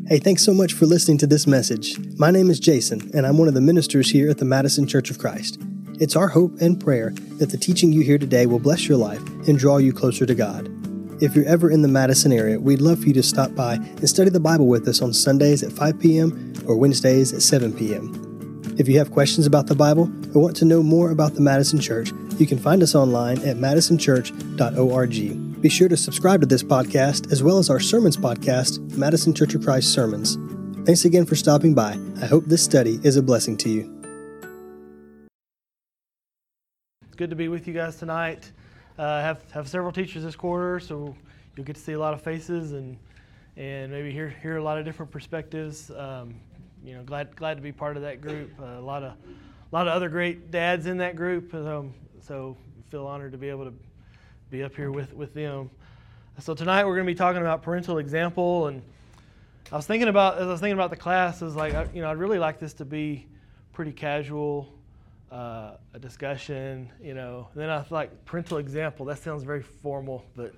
Hey, thanks so much for listening to this message. My name is Jason, and I'm one of the ministers here at the Madison Church of Christ. It's our hope and prayer that the teaching you hear today will bless your life and draw you closer to God. If you're ever in the Madison area, we'd love for you to stop by and study the Bible with us on Sundays at 5 p.m. or Wednesdays at 7 p.m. If you have questions about the Bible or want to know more about the Madison Church, you can find us online at madisonchurch.org. Be sure to subscribe to this podcast as well as our sermons podcast, Madison Church of Christ Sermons. Thanks again for stopping by. I hope this study is a blessing to you. It's good to be with you guys tonight. Have several teachers this quarter, so you'll get to see a lot of faces and maybe hear a lot of different perspectives. Glad to be part of that group. A lot of other great dads in that group, so feel honored to be able to be up here with them. So tonight we're going to be talking about parental example, and as I was thinking about the class, I was like, I'd really like this to be pretty casual, a discussion, And then I thought, like, parental example, that sounds very formal, but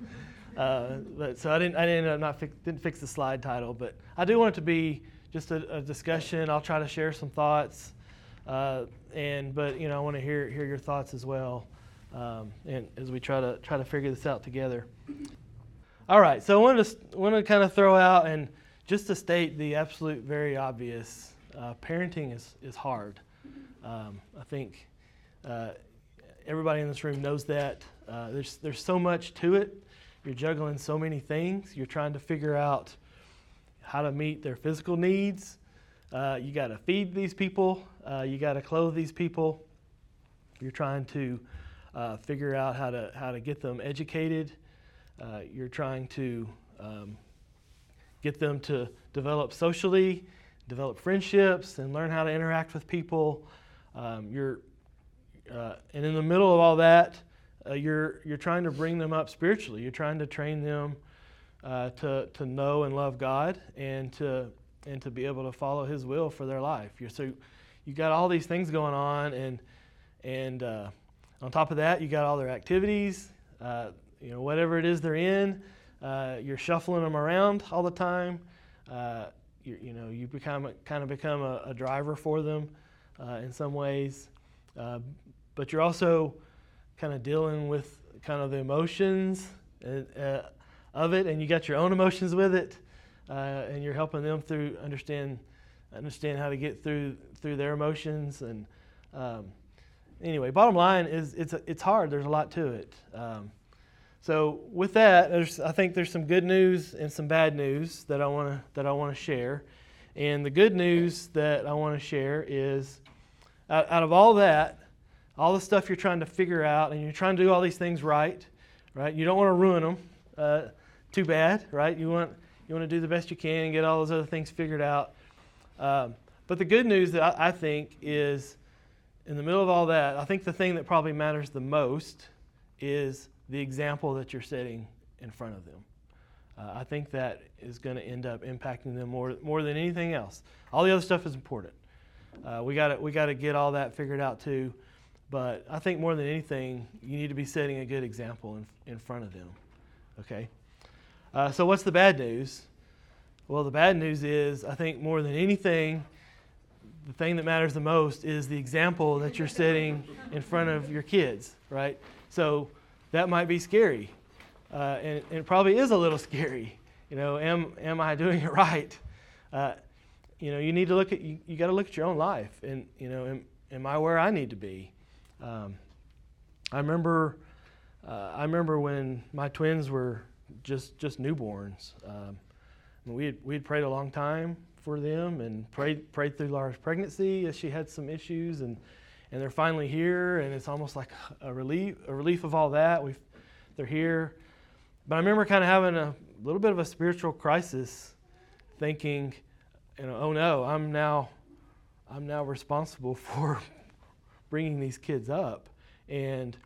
so I didn't fix the slide title, but I do want it to be just a discussion. I'll try to share some thoughts, but I want to hear your thoughts as well. And as we try to figure this out together. All right, so I want to kind of throw out, and just to state the absolute very obvious, parenting is hard. I think everybody in this room knows that. There's so much to it. You're juggling so many things. You're trying to figure out how to meet their physical needs. You got to feed these people. You got to clothe these people. You're trying to figure out how to get them educated. You're trying to get them to develop socially, develop friendships, and learn how to interact with people. And in the middle of all that, you're trying to bring them up spiritually. You're trying to train them to know and love God and to be able to follow His will for their life. So you got all these things going on, and on top of that, you got all their activities, whatever it is they're in, you're shuffling them around all the time. You become a driver for them in some ways, but you're also kind of dealing with kind of the emotions of it, and you got your own emotions with it, and you're helping them through understand how to get through their emotions and. Anyway, bottom line is it's hard. There's a lot to it. So with that, I think there's some good news and some bad news that I want to share. And the good news that I want to share is, out of all that, all the stuff you're trying to figure out, and you're trying to do all these things right? You don't want to ruin them too bad, right? You want to do the best you can and get all those other things figured out. But the good news that I think is, in the middle of all that, I think the thing that probably matters the most is the example that you're setting in front of them. I think that is going to end up impacting them more than anything else. All the other stuff is important. We got to get all that figured out too. But I think more than anything, you need to be setting a good example in front of them. Okay. So what's the bad news? Well, the bad news is, I think more than anything, the thing that matters the most is the example that you're setting in front of your kids, right? So that might be scary, and it probably is a little scary. Am I doing it right? You need to you got to look at your own life, and am I where I need to be? I remember when my twins were just newborns. We had prayed a long time for them and prayed through Laura's pregnancy as she had some issues, and they're finally here, and it's almost like a relief of all that. They're here. But I remember kind of having a little bit of a spiritual crisis, thinking, oh no, I'm now responsible for bringing these kids up, and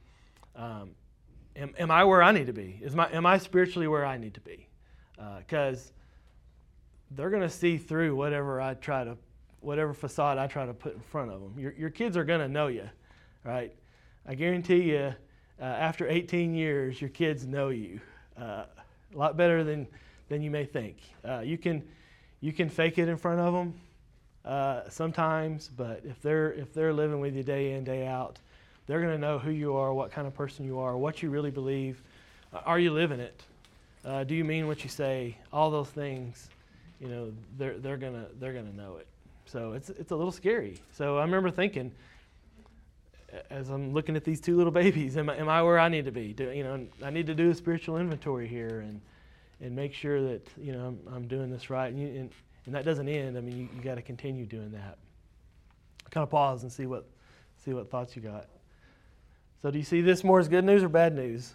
am I where I need to be? Am I spiritually where I need to be? Because they're going to see through whatever facade I try to put in front of them. Your kids are going to know you, right? I guarantee you, after 18 years, your kids know you a lot better than you may think. You You can fake it in front of them sometimes, but if they're living with you day in, day out, they're going to know who you are, what kind of person you are, what you really believe. Are you living it? Do you mean what you say? All those things, they're gonna know it. So it's a little scary. So I remember thinking, as I'm looking at these two little babies, am I where I need to be? I need to do a spiritual inventory here and make sure that I'm doing this right. And that doesn't end. I mean, you got to continue doing that. Kind of pause and see what thoughts you got. So do you see this more as good news or bad news?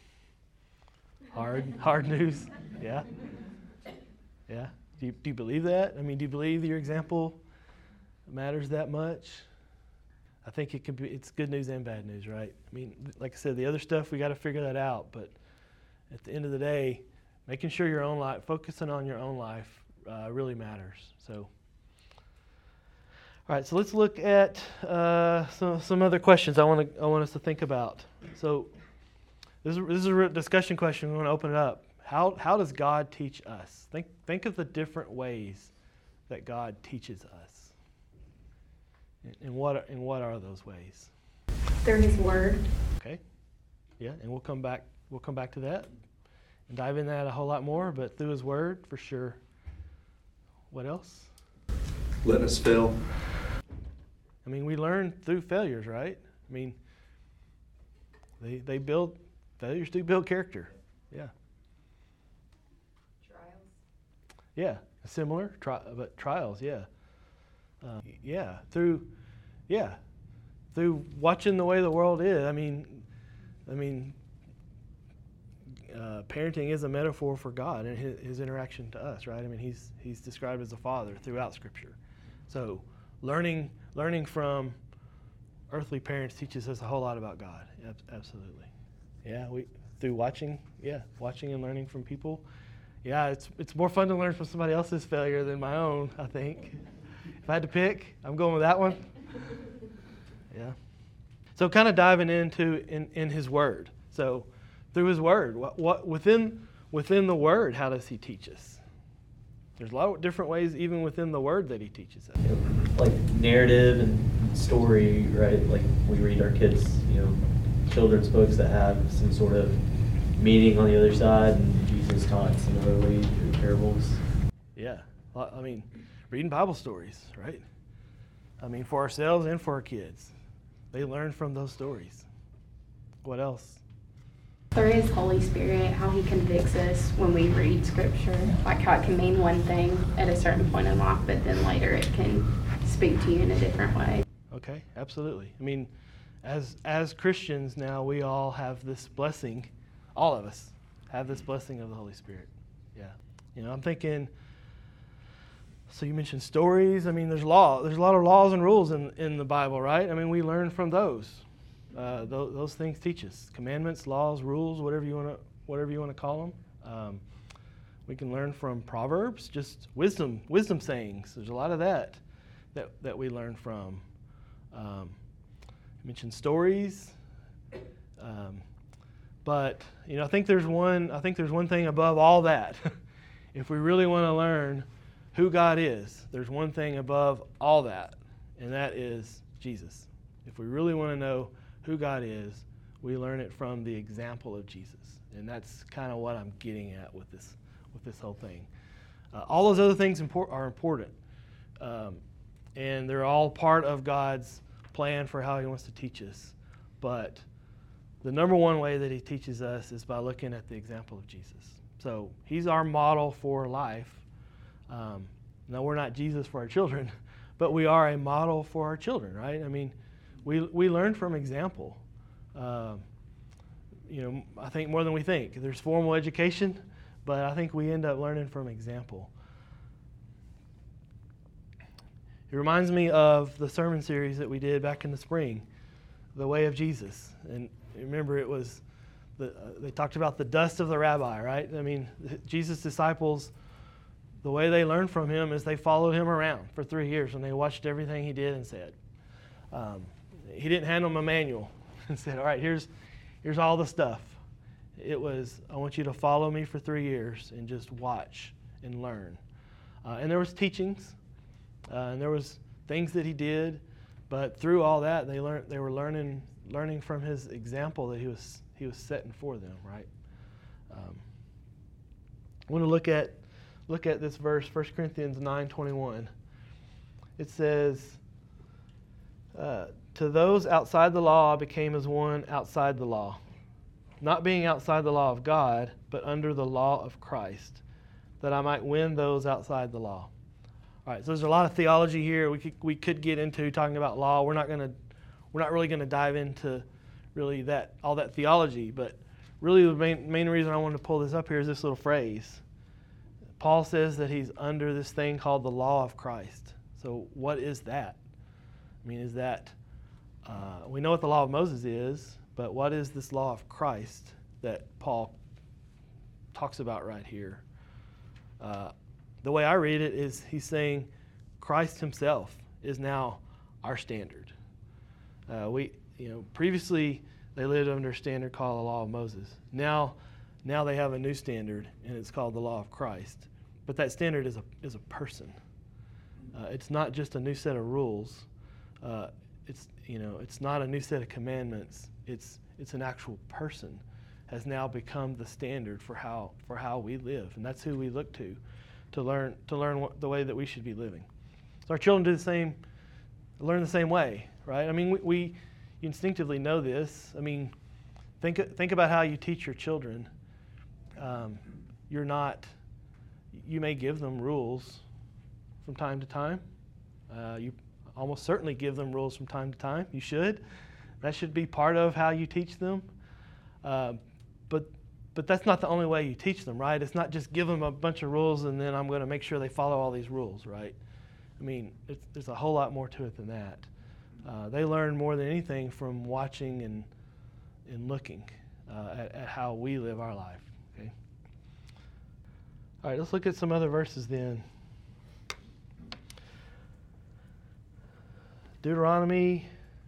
Hard news. Yeah. Yeah. Do you believe that? I mean, do you believe your example matters that much? I think it's good news and bad news, right? I mean, like I said, the other stuff, we got to figure that out. But at the end of the day, making sure your own life, focusing on your own life really matters. So, all right, so let's look at some other questions I want us to think about. So this is a discussion question. We want to open it up. How does God teach us? Think of the different ways that God teaches us. And what are those ways? Through His Word. Okay. Yeah, and we'll come back to that and dive into that a whole lot more, but through His Word for sure. What else? Letting us fail. I mean, we learn through failures, right? I mean, failures do build character. Yeah. Trials. Yeah, similar, but trials, yeah. Through watching the way the world is. I mean, parenting is a metaphor for God and His interaction to us, right? I mean, He's described as a father throughout Scripture. So, learning from earthly parents teaches us a whole lot about God. Absolutely. Yeah, through watching and learning from people. Yeah, it's more fun to learn from somebody else's failure than my own, I think. If I had to pick, I'm going with that one. Yeah. So kind of diving into in His Word. So through His Word, what within the Word, how does He teach us? There's a lot of different ways even within the Word that He teaches us. Like narrative and story, right? Like we read our kids, children's books that have some sort of meaning on the other side, and Jesus taught similarly through parables. Yeah. I mean, reading Bible stories, right? I mean, for ourselves and for our kids. They learn from those stories. What else? Through His Holy Spirit, how He convicts us when we read Scripture. Like how it can mean one thing at a certain point in life, but then later it can speak to you in a different way. Okay, absolutely. I mean, as Christians now, we all have this blessing. All of us have this blessing of the Holy Spirit. Yeah. I'm thinking... So you mentioned stories. I mean, there's a lot of laws and rules in the Bible, right? I mean, we learn from those. Those things teach us commandments, laws, rules, whatever you want to call them. We can learn from Proverbs, just wisdom sayings. There's a lot of that we learn from. You mentioned stories, but I think there's one thing above all that. If we really want to learn who God is, there's one thing above all that, and that is Jesus. If we really want to know who God is, we learn it from the example of Jesus, and that's kind of what I'm getting at with this whole thing. All those other things are important, and they're all part of God's plan for how He wants to teach us. But the number one way that He teaches us is by looking at the example of Jesus. So He's our model for life. Now, we're not Jesus for our children, but we are a model for our children, right? I mean, we learn from example. I think more than we think. There's formal education, but I think we end up learning from example. It reminds me of the sermon series that we did back in the spring, The Way of Jesus. And remember, it was they talked about the dust of the rabbi, right? I mean, Jesus' disciples, the way they learned from Him is they followed Him around for 3 years and they watched everything He did and said. He didn't hand them a manual and said, all right, here's all the stuff. It was, I want you to follow me for 3 years and just watch and learn. And there was teachings, and there was things that he did, but through all that, they were learning from his example that he was setting for them, right? I want to look at this verse, 1 Corinthians 9:21. It says, to those outside the law I became as one outside the law, not being outside the law of God, but under the law of Christ, that I might win those outside the law. All right, so there's a lot of theology here we could get into talking about law. We're not really going to dive into really all that theology, but really the main reason I wanted to pull this up here is this little phrase. Paul says that he's under this thing called the law of Christ. So what is that? I mean, is that, we know what the law of Moses is, but what is this law of Christ that Paul talks about right here? The way I read it is he's saying Christ himself is now our standard. Previously they lived under a standard called the law of Moses. Now they have a new standard, and it's called the law of Christ. But that standard is a person. It's not just a new set of rules. It's not a new set of commandments. It's an actual person has now become the standard for how we live, and that's who we look to learn the way that we should be living. So our children learn the same way, right? I mean, we instinctively know this. I mean, think about how you teach your children. You may give them rules from time to time. You almost certainly give them rules from time to time. You should. That should be part of how you teach them. But that's not the only way you teach them, right? It's not just give them a bunch of rules and then I'm going to make sure they follow all these rules, right? I mean, there's a whole lot more to it than that. They learn more than anything from watching and looking at how we live our life. Okay. All right, let's look at some other verses then. Deuteronomy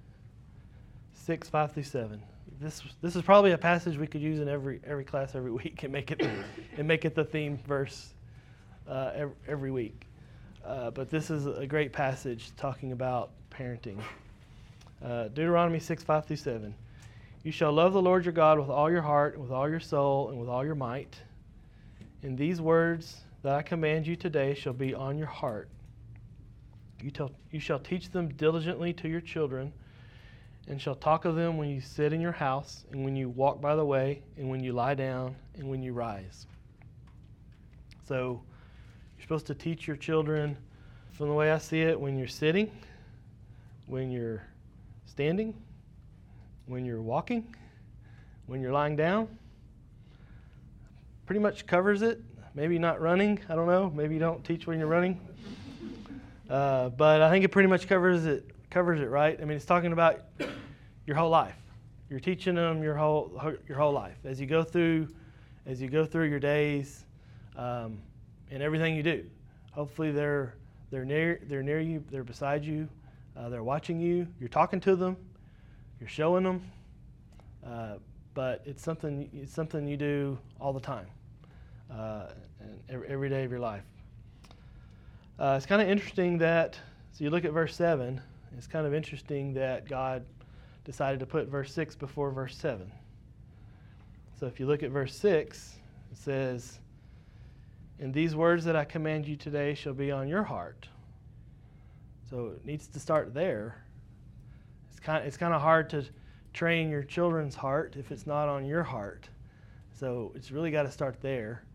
6:5-7. This is probably a passage we could use in every class every week and make it the theme verse every week. But this is a great passage talking about parenting. Deuteronomy 6:5-7. You shall love the Lord your God with all your heart, and with all your soul, and with all your might. And these words that I command you today shall be on your heart. You shall teach them diligently to your children, and shall talk of them when you sit in your house, and when you walk by the way, and when you lie down, and when you rise. So you're supposed to teach your children, from the way I see it, when you're sitting, when you're standing, when you're walking, when you're lying down. Pretty much covers it. Maybe not running. I don't know. Maybe you don't teach when you're running. But I think it pretty much covers it, right? I mean, it's talking about your whole life. You're teaching them your whole life as you go through your days, and everything you do. Hopefully, they're near you, they're beside you, they're watching you. You're talking to them, you're showing them. But it's something you do all the time, and every day of your life. It's kind of interesting that, so you look at verse 7, it's kind of interesting that God decided to put verse 6 before verse 7. So if you look at verse 6, it says, and these words that I command you today shall be on your heart. So it needs to start there. It's kind of hard to train your children's heart if it's not on your heart. So it's really got to start there.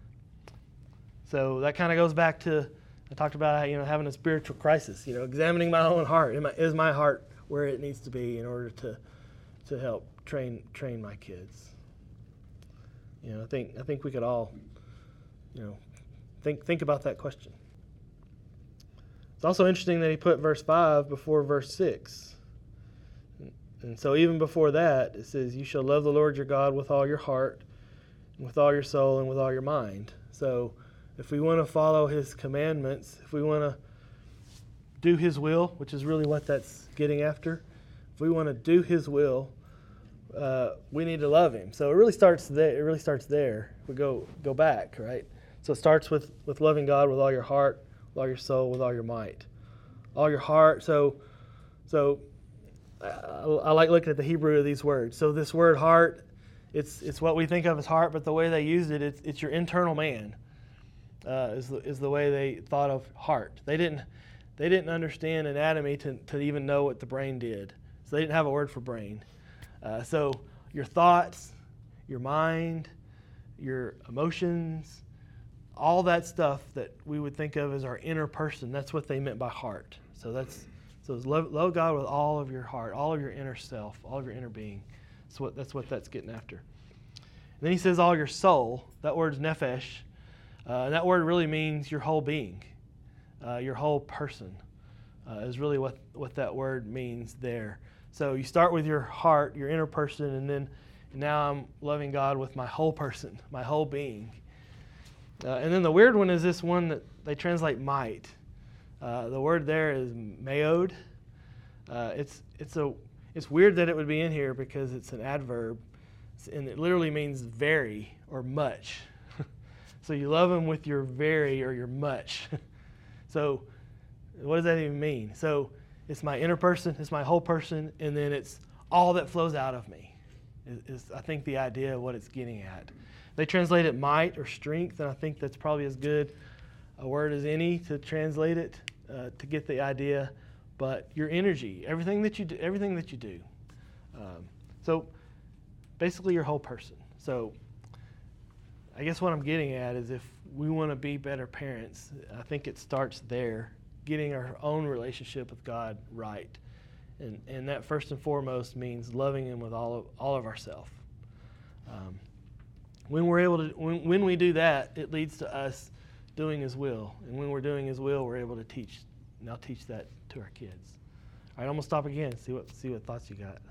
So that kind of goes back to, I talked about having a spiritual crisis, examining my own heart. Is my heart where it needs to be in order to help train my kids? I think we could all think about that question. It's also interesting that he put verse 5 before verse 6. And so even before that, it says, you shall love the Lord your God with all your heart, and with all your soul, and with all your mind. So if we want to follow his commandments, if we want to do his will, which is really what that's getting after, if we want to do his will, we need to love him. So it really starts there. We go back, right? So it starts with loving God with all your heart, with all your soul, with all your might. All your heart. So I like looking at the Hebrew of these words. So this word heart, it's what we think of as heart, but the way they used it, it's your internal man. Is the way they thought of heart. They didn't understand anatomy to even know what the brain did. So they didn't have a word for brain. So your thoughts, your mind, your emotions, all that stuff that we would think of as our inner person, that's what they meant by heart. So it's love God with all of your heart, all of your inner self, all of your inner being. That's what that's getting after. And then he says all your soul. That word's nephesh. And that word really means your whole being, your whole person is really what that word means there. So you start with your heart, your inner person, and now I'm loving God with my whole person, my whole being. And then the weird one is this one that they translate might. The word there is meod. It's weird that it would be in here because it's an adverb, and it literally means very or much. So you love him with your very or your much. So what does that even mean? So it's my inner person, it's my whole person, and then it's all that flows out of me is I think the idea of what it's getting at. They translate it might or strength, and I think that's probably as good a word as any to translate it to get the idea. But your energy, everything that you do. So basically your whole person. So I guess what I'm getting at is if we want to be better parents, I think it starts there, getting our own relationship with God right. And that first and foremost means loving him with all of ourselves. When we're able to, when we do that, it leads to us doing his will. And when we're doing his will, we're able to teach that to our kids. All right, I'm going to stop again, see what thoughts you got.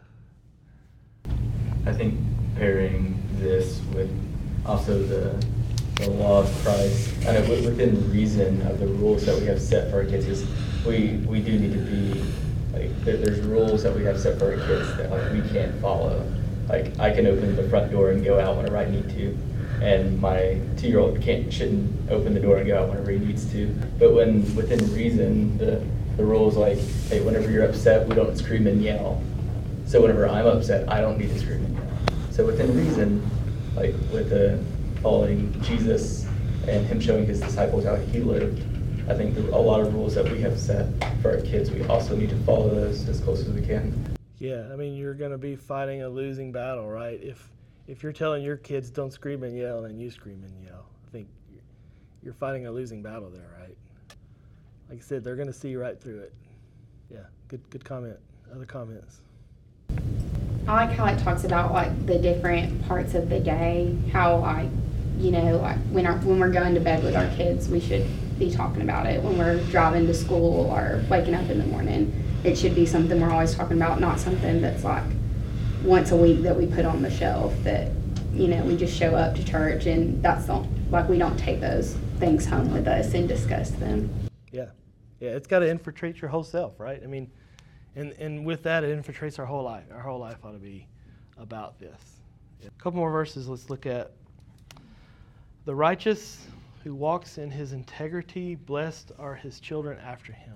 I think pairing this with also the law of Christ, and within reason of the rules that we have set for our kids, is we do need to be, like, there's rules that we have set for our kids that, like, we can't follow. Like, I can open the front door and go out whenever I need to, and my 2-year-old shouldn't open the door and go out whenever he needs to. But when within reason, the rules, like, hey, whenever you're upset, we don't scream and yell. So whenever I'm upset, I don't need to scream and yell. So within reason, like with following Jesus and him showing his disciples how he lived, I think a lot of rules that we have set for our kids, we also need to follow those as close as we can. Yeah, I mean, you're going to be fighting a losing battle, right? If you're telling your kids don't scream and yell and you scream and yell, I think you're fighting a losing battle there, right? Like I said, they're going to see right through it. Yeah, good comment. Other comments? I like how it talks about, like, the different parts of the day, how, like, you know, like when we're going to bed with our kids, we should be talking about it. When we're driving to school or waking up in the morning, it should be something we're always talking about, not something that's like once a week that we put on the shelf that, you know, we just show up to church and we don't take those things home with us and discuss them. Yeah, it's got to infiltrate your whole self, right? I mean, and with that, it infiltrates our whole life. Our whole life ought to be about this. Yeah. A couple more verses. Let's look at the righteous who walks in his integrity. Blessed are his children after him.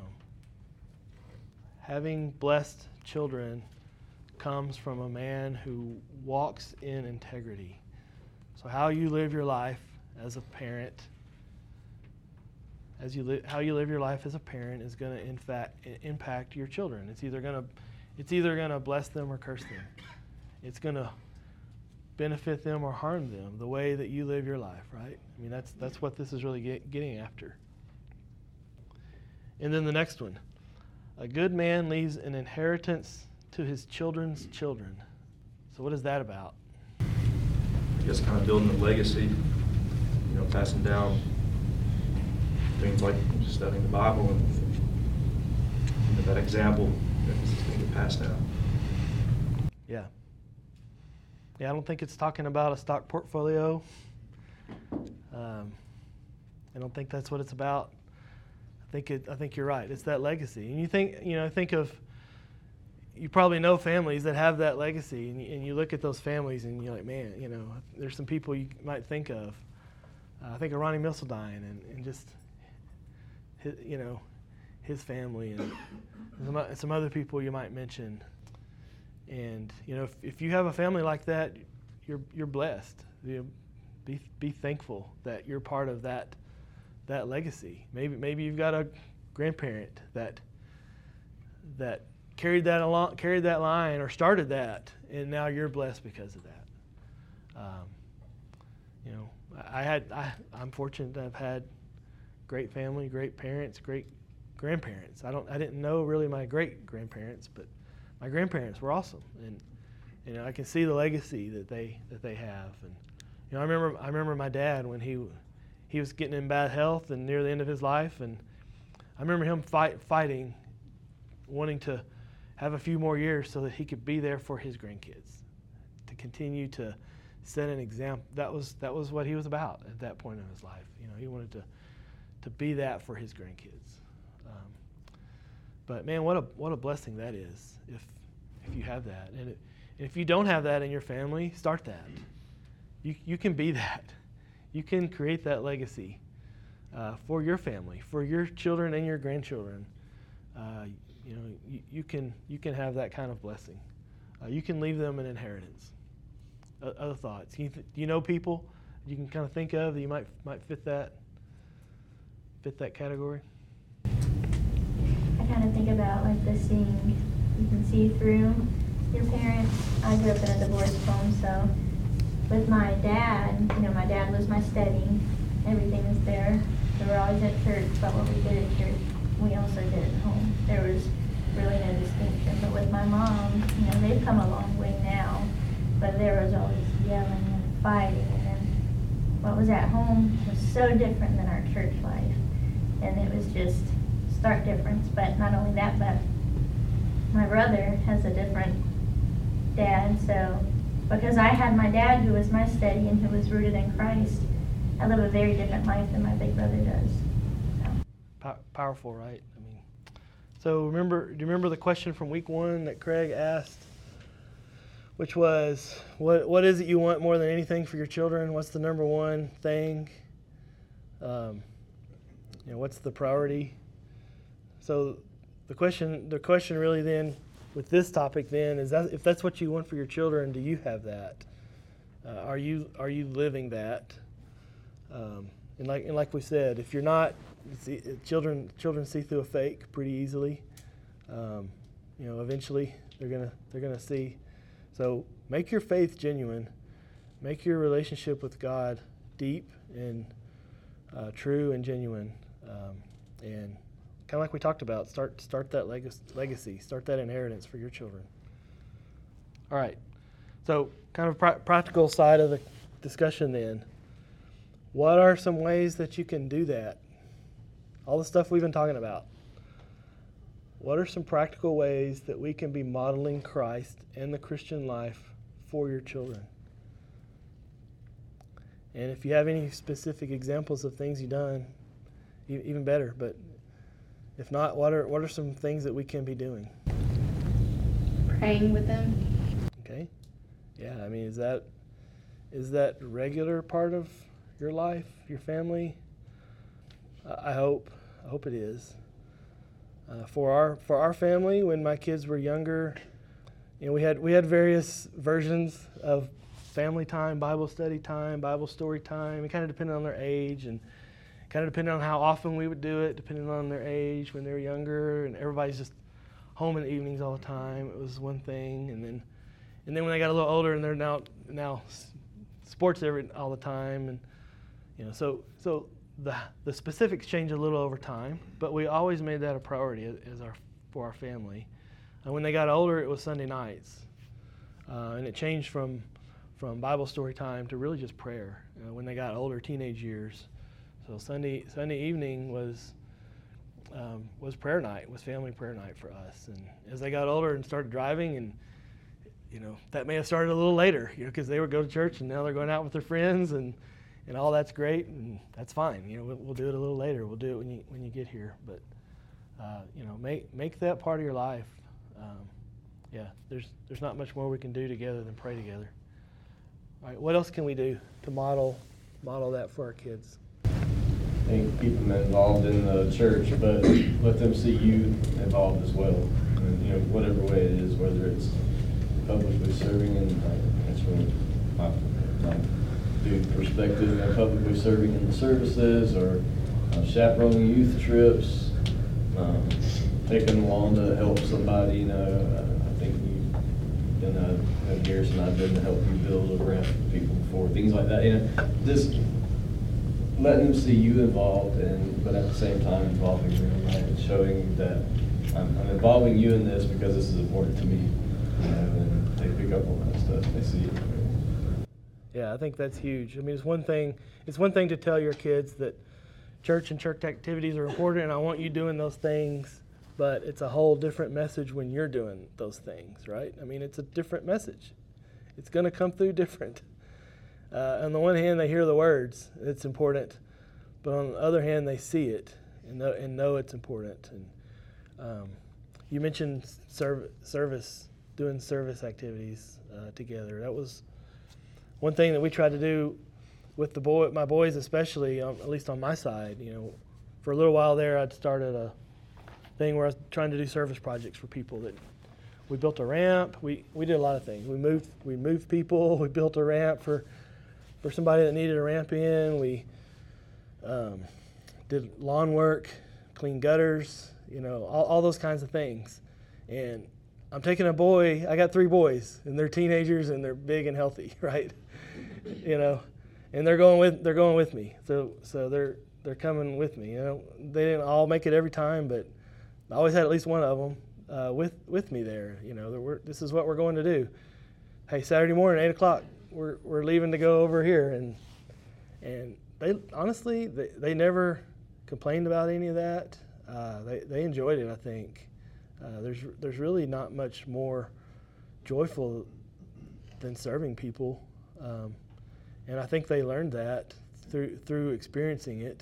Having blessed children comes from a man who walks in integrity. So how you live your life as a parent, how you live your life as a parent is going to impact your children. It's either going to bless them or curse them. It's going to benefit them or harm them. The way that you live your life, right? I mean, that's what this is really getting after. And then the next one, a good man leaves an inheritance to his children's children. So what is that about? I guess kind of building a legacy, passing down things like just studying the Bible and that example that's going to get passed down. Yeah, I don't think it's talking about a stock portfolio. I don't think that's what it's about. I think you're right. It's that legacy. And you probably know families that have that legacy, and you look at those families and you're like, man, there's some people you might think of I think of Ronnie Missildine and just his family and some other people you might mention. And if you have a family like that, you're blessed. Be thankful that you're part of that legacy. Maybe you've got a grandparent that carried that line or started that, and now you're blessed because of that. I'm fortunate to have had great family, great parents, great grandparents. I didn't know really my great grandparents, but my grandparents were awesome, and I can see the legacy that they have. And I remember my dad when he was getting in bad health and near the end of his life, and I remember him fighting, wanting to have a few more years so that he could be there for his grandkids, to continue to set an example. That was what he was about at that point in his life. He wanted to be that for his grandkids. But man, what a blessing that is if you have that. And if you don't have that in your family, start that. You can be that. You can create that legacy for your family, for your children and your grandchildren. You can have that kind of blessing. You can leave them an inheritance. Other thoughts? Do you know people you can kind of think of that you might fit that category? I kind of think about like the seeing, you can see through your parents. I grew up in a divorced home, so with my dad, my dad was my steady. Everything was there. We were always at church, but what we did at church, we also did at home. There was really no distinction. But with my mom, they've come a long way now, but there was always yelling and fighting, and then what was at home was so different than our church life, and it was just stark difference. But not only that, but my brother has a different dad, so because I had my dad who was my steady and who was rooted in Christ, I live a very different life than my big brother does. So. Powerful, right? So do you remember the question from week 1 that Craig asked, which was, what is it you want more than anything for your children? What's the number one thing? What's the priority? So the question really then, with this topic then, is that if that's what you want for your children, do you have that? Are you living that? And like we said, if you're not, children see through a fake pretty easily. Eventually they're gonna see. So make your faith genuine. Make your relationship with God deep and true and genuine. And kind of like we talked about, start that legacy, start that inheritance for your children. All right. So kind of practical side of the discussion then. What are some ways that you can do that? All the stuff we've been talking about. What are some practical ways that we can be modeling Christ and the Christian life for your children? And if you have any specific examples of things you've done, even better. But if not, what are some things that we can be doing? Praying with them. Okay. Yeah, is that a regular part of your life, your family? I hope it is. For our family, when my kids were younger, we had various versions of family time, Bible study time, Bible story time. It kind of depended on their age and kind of depended on how often we would do it, depending on their age when they were younger, and everybody's just home in the evenings all the time. It was one thing, and then when they got a little older and they're now sports all the time, and so the specifics change a little over time, but we always made that a priority for our family. And when they got older, it was Sunday nights, and it changed from Bible story time to really just prayer. When they got older, teenage years, so Sunday evening was prayer night, was family prayer night for us. And as they got older and started driving, and that may have started a little later, because they would go to church and now they're going out with their friends, and all that's great, and that's fine. We'll do it a little later. We'll do it when you get here. But make that part of your life. There's not much more we can do together than pray together. All right, what else can we do to model model that for our kids. I think keep them involved in the church, but let them see you involved as well. And, you know, whatever way it is, whether it's publicly serving in, that's really my dude perspective, you know, publicly serving in the services, or chaperoning youth trips, taking them along to help somebody. You know, I think you've done Garrison and I've been to help you build a ramp for people before, things like that. You know, just letting them see you involved, but at the same time involving them, right? And showing that I'm involving you in this because this is important to me, you know, and they pick up on that stuff. They see it. Yeah, I think that's huge. I mean, it's one thing to tell your kids that church and church activities are important and I want you doing those things, but it's a whole different message when you're doing those things, right? I mean, it's a different message. It's going to come through different. On the one hand, they hear the words, it's important, but on the other hand, they see it and know it's important. And you mentioned doing service activities together. That was one thing that we tried to do with my boys, especially, at least on my side. You know, for a little while there, I'd started a thing where I was trying to do service projects for people. That we built a ramp. We did a lot of things. We moved people. We built a ramp for somebody that needed a ramp in. We did lawn work, cleaned gutters, you know, all those kinds of things. And I'm taking a boy. I got 3 boys, and they're teenagers, and they're big and healthy, right? You know, and they're going with me. So they're coming with me. You know, they didn't all make it every time, but I always had at least one of them with me there. You know, this is what we're going to do. Hey, Saturday morning, 8:00. We're leaving to go over here, and they honestly they never complained about any of that. They enjoyed it. I think there's really not much more joyful than serving people, and I think they learned that through experiencing it.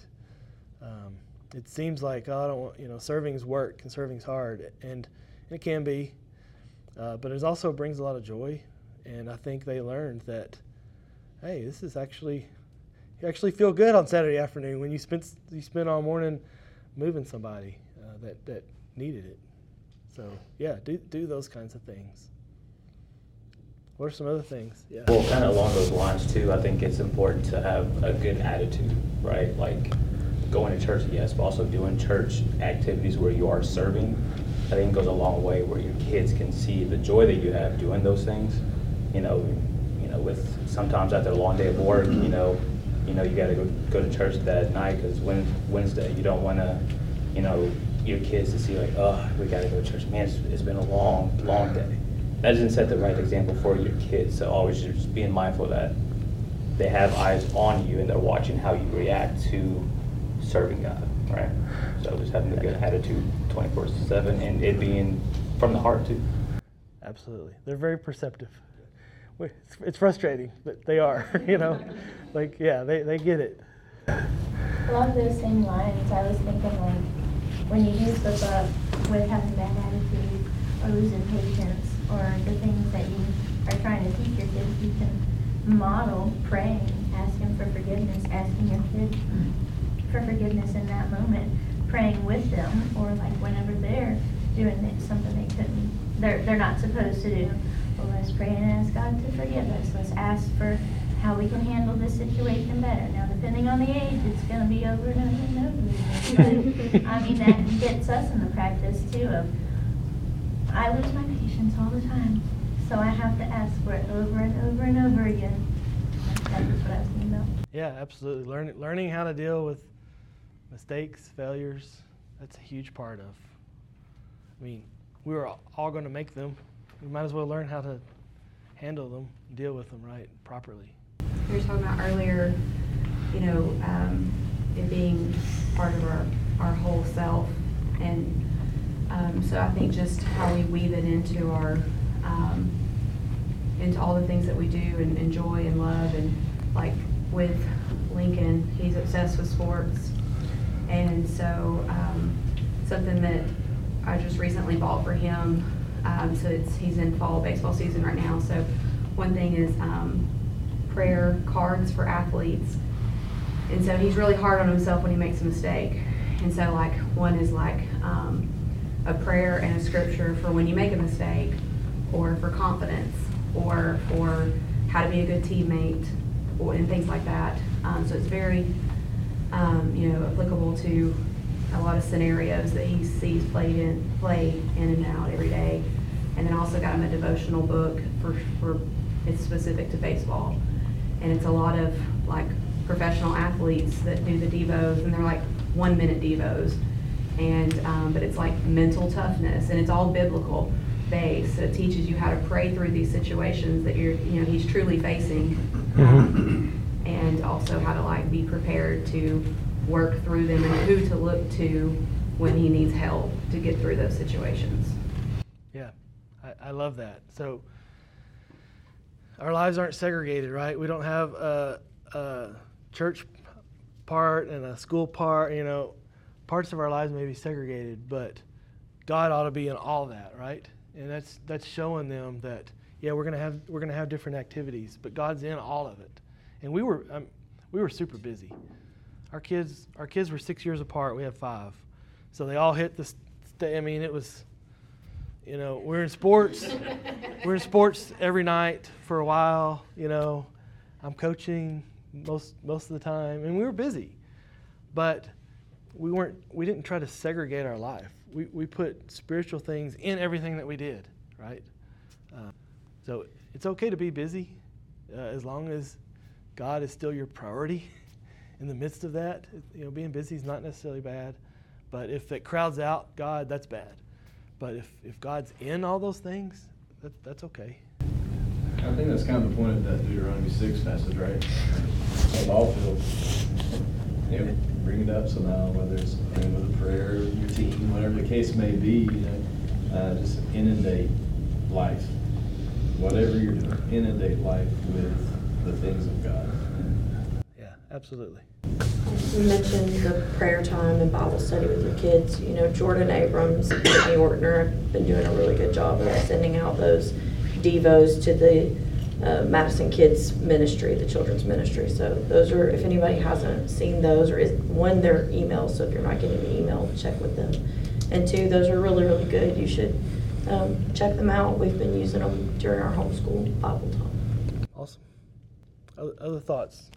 It seems like, oh, I don't want, you know, serving's work and serving's hard, and it can be, but it also brings a lot of joy. And I think they learned that, hey, this is you actually feel good on Saturday afternoon when you spend all morning moving somebody that needed it. So yeah, do those kinds of things. What are some other things? Yeah. Well, kind of along those lines too, I think it's important to have a good attitude, right? Like going to church, yes, but also doing church activities where you are serving. I think it goes a long way where your kids can see the joy that you have doing those things. You know, with sometimes after a long day of work, you got to go to church that night because Wednesday, you don't want to, your kids to see like, oh, we got to go to church. Man, it's been a long day. That doesn't set the right example for your kids. So always just being mindful that they have eyes on you and they're watching how you react to serving God, right? So just having a good attitude 24/7 and it being from the heart too. Absolutely. They're very perceptive. It's frustrating, but they are, like, yeah, they get it. Along those same lines, I was thinking, like, when you do slip up with having a bad attitude or losing patience or the things that you are trying to teach your kids, you can model praying, asking for forgiveness, asking your kid for forgiveness in that moment, praying with them, or like whenever they're doing something they're not supposed to do. Well, let's pray and ask God to forgive us. Let's ask for how we can handle this situation better. Now, depending on the age, it's going to be over and over and over. But, I mean, that gets us in the practice, too, of I lose my patience all the time, so I have to ask for it over and over and over again. That's what I was thinking about. Yeah, absolutely. Learning how to deal with mistakes, failures, that's a huge part of. I mean, we were all going to make them. We might as well learn how to handle them, deal with them right, properly. We were talking about earlier, it being part of our whole self, and so I think just how we weave it into our into all the things that we do and enjoy and love, and like with Lincoln, he's obsessed with sports, and so something that I just recently bought for him. So he's in fall baseball season right now. So one thing is prayer cards for athletes, And so he's really hard on himself when he makes a mistake. And so like one is like a prayer and a scripture for when you make a mistake, or for confidence, or for how to be a good teammate, and things like that. So it's very applicable to a lot of scenarios that he sees play in and out every day. And then also got him a devotional book for it's specific to baseball. And it's a lot of like professional athletes that do the devos, and they're like 1 minute devos. And but it's like mental toughness, and it's all biblical based. So it teaches you how to pray through these situations that he's truly facing, and also how to like be prepared to work through them and who to look to when he needs help to get through those situations. Yeah, I love that. So our lives aren't segregated, right? We don't have a church part and a school part. Parts of our lives may be segregated, but God ought to be in all that, right? And that's showing them that we're gonna have different activities, but God's in all of it. And we were super busy. Our kids were 6 years apart. We have 5, so they all hit the. It was, we're in sports. We're in sports every night for a while. I'm coaching most of the time, and we were busy, but we didn't try to segregate our life. We put spiritual things in everything that we did, right? So it's okay to be busy as long as God is still your priority in the midst of that. Being busy is not necessarily bad, but if it crowds out God, that's bad. But if God's in all those things, that's okay. I think that's kind of the point of that Deuteronomy 6 passage, right? On the ball field, bring it up somehow, whether it's with a prayer, your team, whatever the case may be. Just inundate life, whatever you're doing, inundate life with the things of God. Yeah, absolutely. You mentioned the prayer time and Bible study with your kids. Jordan Abrams, Whitney Ortner have been doing a really good job of sending out those devos to the Madison Kids Ministry, the children's ministry. So those are, if anybody hasn't seen those, or one, they're emails, so if you're not getting the email, check with them. And 2, those are really, really good. You should check them out. We've been using them during our homeschool Bible time. Awesome. Other thoughts?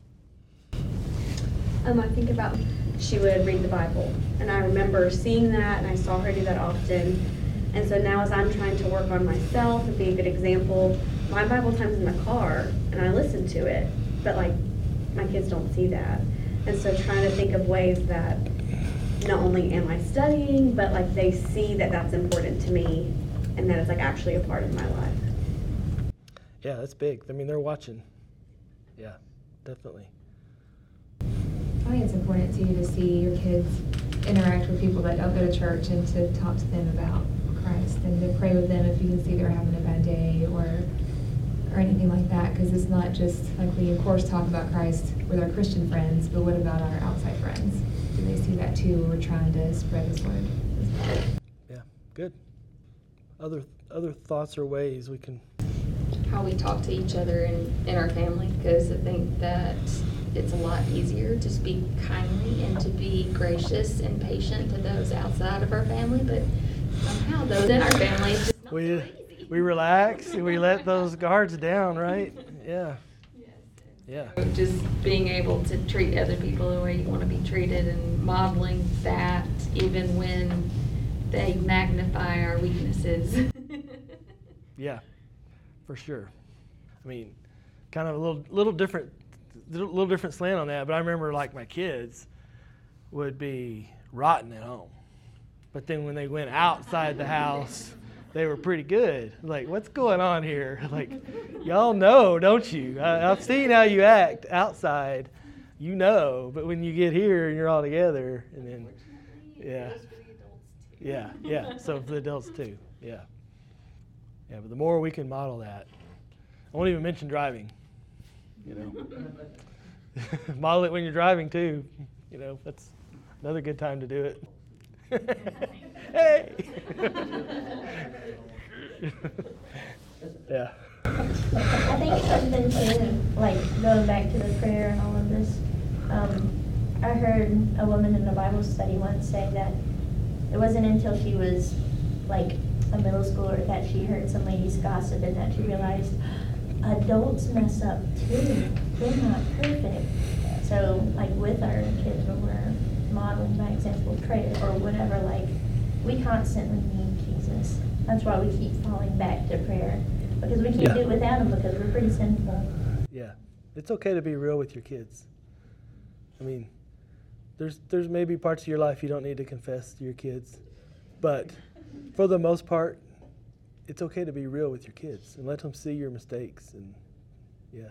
I think about she would read the Bible, and I remember seeing that, and I saw her do that often. And so now as I'm trying to work on myself and be a good example, my Bible time's in the car, and I listen to it, but like my kids don't see that. And so trying to think of ways that not only am I studying, but like they see that that's important to me, and that it's like actually a part of my life. Yeah, that's big. They're watching. Yeah, definitely. I think it's important to you to see your kids interact with people that don't go to church, and to talk to them about Christ, and to pray with them if you can see they're having a bad day or anything like that, because it's not just like we of course talk about Christ with our Christian friends, but what about our outside friends? Do they see that too when we're trying to spread His word as well? Yeah, good. Other thoughts or ways we can... How we talk to each other in our family, because I think that it's a lot easier to speak kindly and to be gracious and patient to those outside of our family, but somehow those in our family, it's just not so easy. We relax and we let those guards down, right? Yeah. Yeah. Just being able to treat other people the way you want to be treated, and modeling that even when they magnify our weaknesses. Yeah, for sure. Kind of a little different slant on that, but I remember like my kids would be rotten at home, but then when they went outside the house, they were pretty good. Like, what's going on here? Like, y'all know, don't you? I've seen how you act outside, but when you get here and you're all together, and then, yeah. So for the adults too, yeah. But the more we can model that, I won't even mention driving. Model it when you're driving too. That's another good time to do it. Hey! Yeah. I think something too, like going back to the prayer and all of this, I heard a woman in a Bible study once say that it wasn't until she was like a middle schooler that she heard some ladies gossip and that she realized adults mess up too. They're not perfect. So like with our kids when we're modeling by example prayer or whatever, like we constantly need Jesus. That's why we keep falling back to prayer, because we can't do it without him because we're pretty sinful. Yeah. It's okay to be real with your kids. I mean, there's maybe parts of your life you don't need to confess to your kids, but for the most part, it's okay to be real with your kids and let them see your mistakes. And yeah.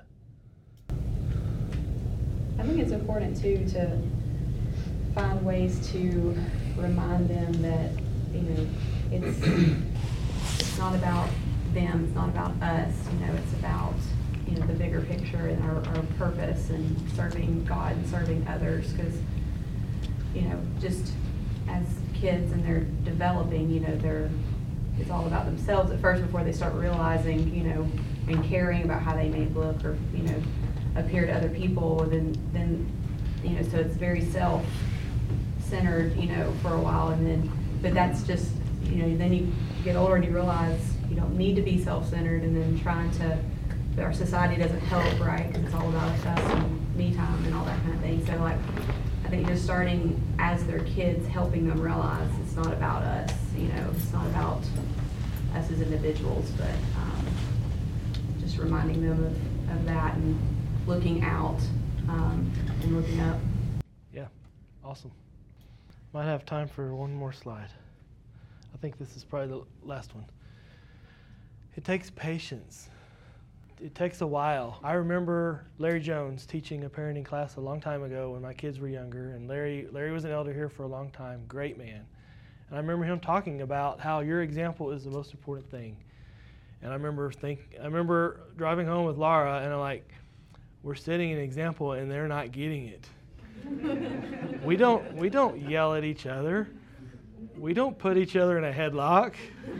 I think it's important too to find ways to remind them that, you know, it's not about them, it's not about us, you know, it's about, you know, the bigger picture and our purpose and serving God and serving others, because, you know, just as kids and they're developing, you know, it's all about themselves at first before they start realizing, you know, and caring about how they may look or, you know, appear to other people, and then you know, so it's very self-centered, you know, for a while, and then, but that's just, you know, then you get older and you realize you don't need to be self-centered, and then trying to, but our society doesn't help, right, because it's all about us and me time and all that kind of thing. So like, I think just starting as their kids, helping them realize it's not about us, you know, it's not about us as individuals, but just reminding them of that and looking out and looking up. Yeah, awesome. Might have time for one more slide. I think this is probably the last one. It takes patience. It takes a while. I remember Larry Jones teaching a parenting class a long time ago when my kids were younger, and Larry was an elder here for a long time, great man. And I remember him talking about how your example is the most important thing. And I remember driving home with Laura, and I'm like, we're setting an example and they're not getting it. We don't yell at each other. We don't put each other in a headlock.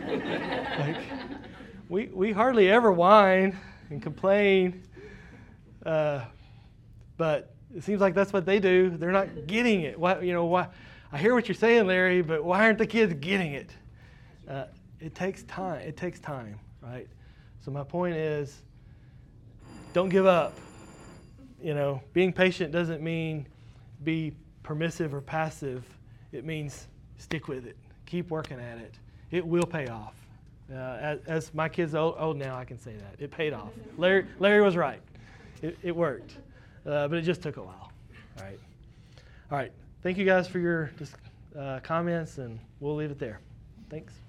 Like, we hardly ever whine and complain. But it seems like that's what they do. They're not getting it. Why, you know, why? I hear what you're saying, Larry, but why aren't the kids getting it? It takes time. It takes time, right? So my point is, don't give up. You know, being patient doesn't mean be permissive or passive. It means stick with it. Keep working at it. It will pay off. As my kids are old now, I can say that. It paid off. Larry was right. It worked. But it just took a while. All right. All right. Thank you guys for your comments, and we'll leave it there. Thanks.